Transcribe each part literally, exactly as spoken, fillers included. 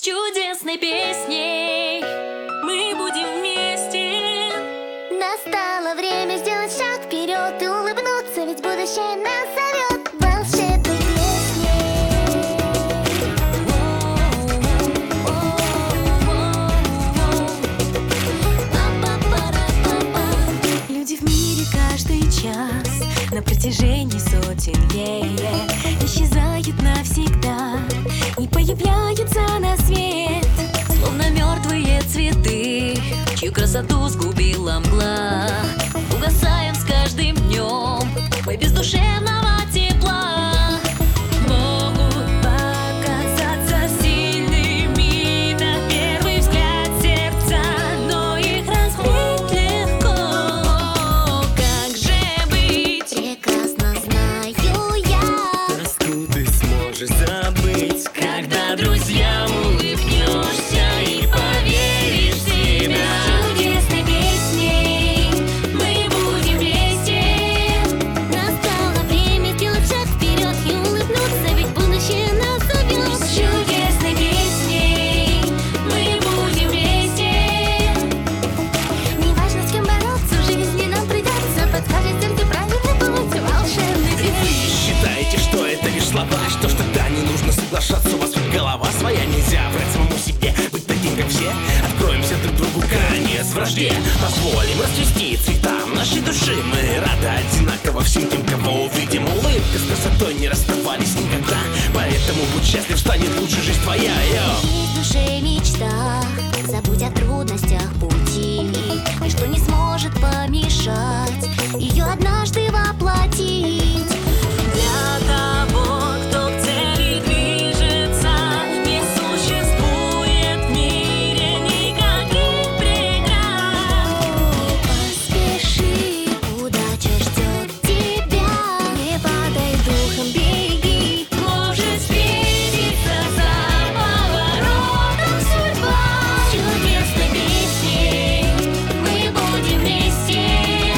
чудесной песней мы будем вместе. Настало время сделать шаг вперед и улыбнуться, ведь будущее нас зовет волшебной песней. Люди в мире каждый час на протяжении сотен лет исчезают навсегда, не появляются на свет, словно мертвые цветы, чью красоту сгубила мгла. Угасаем с каждым днем мы без душевного тепла. Могут показаться сильными на первый взгляд сердца, но их разбить легко. Как же быть? Прекрасно знаю я, Тоску ты сможешь забыть, Когда друзьям улыбнешься и поверишь в себя. Чудесной песней мы будем вместе. настало время сделать шаг вперед и улыбнуться, ведь будущее нас зовет. Чудесной песней мы будем вместе. Неважно, с кем бороться, в жизни нам придется, подскажет сердце правильный путь волшебной вы песни. считаете, что это лишь слова? Что ж тогда не нужно соглашаться, у вас ведь голова своя. Нельзя врать самому себе, быть таким, как все. Откроемся друг другу, конец вражде. Позволим расцвести цветам нашей души. Мы рады одинаково всем тем, кого увидим. Улыбка с красотой не расставались никогда, поэтому будь счастлив, станет лучше жизнь твоя. Йо. Есть в душе мечта, забудь о трудностях пути, ничто не сможет помешать ее однажды воплотить. Для того, кто к цели движется, не существует в мире никаких преград. Поспеши, удача ждет тебя, не падай духом, беги, Может встретиться за поворотом судьба. Чудесной песней мы будем вместе.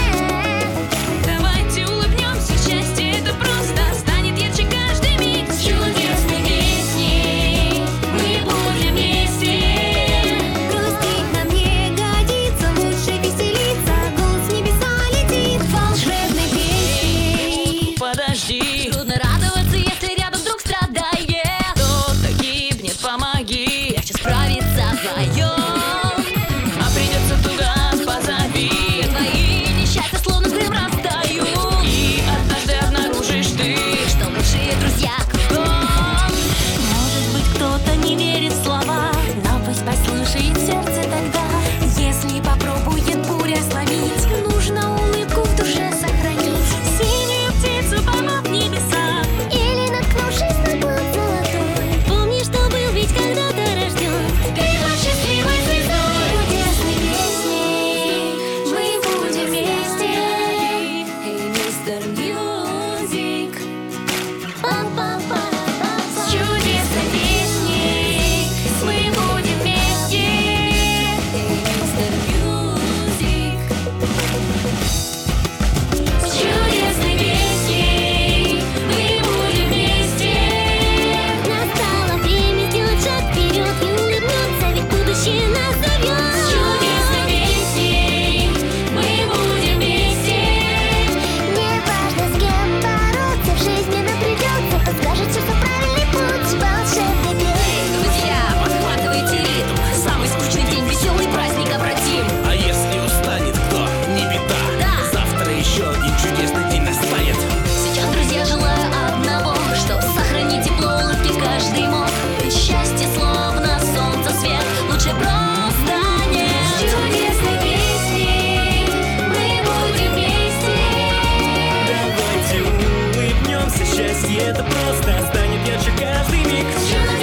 Давайте улыбнемся, счастье это просто станет ярче каждый миг. Чудесной песней мы будем вместе. грустить нам не годится, лучше веселиться, голос в небеса летит волшебной песней. Подожди, трудно радоваться, если рядом вдруг страдает. Кто-то гибнет, помоги, легче справиться вдвоем. А придется туго, позови. Твои несчастья словно с дым растают, и однажды обнаружишь ты, что лучшие друзья кругом. Может быть, кто-то не верит в слова, но пусть послушает сердце тогда. Если попробует буря сломить, нужно улыбку в душе сохранить. Синюю птицу поймав в небеса, Или наткнувшись на плод золотой, помни, что был ведь когда-то рожден. ты будь счастливой звездой. Чудесной песней мы будем вместе. Эй, мистер Мьюзик, Пам-пам-пам-пам-пам. с чудесной песней мы будем вместе. Эй, мистер Мьюзик, с чудесной песней мы будем вместе. Настало время сделать шаг вперед и улыбнуться, ведь будущее нас зовет. С чудесной песней мы будем вместе. Неважно, с кем бороться, в жизни нам придется, подскажет сердце правильный путь волшебной песни. Друзья, подхватывайте ритм. Самый скучный день, веселый праздник обратим. А если устанет кто, не беда. Да. Завтра еще один чудесный день настанет. Сейчас, друзья, желаю одного, чтоб сохранить тепло улыбки каждый мог. Ведь счастье словно солнце свет, лучше просто нет. С чудесной песней мы будем вместе. Давайте улыбнемся, счастье это просто станет ярче каждый миг. С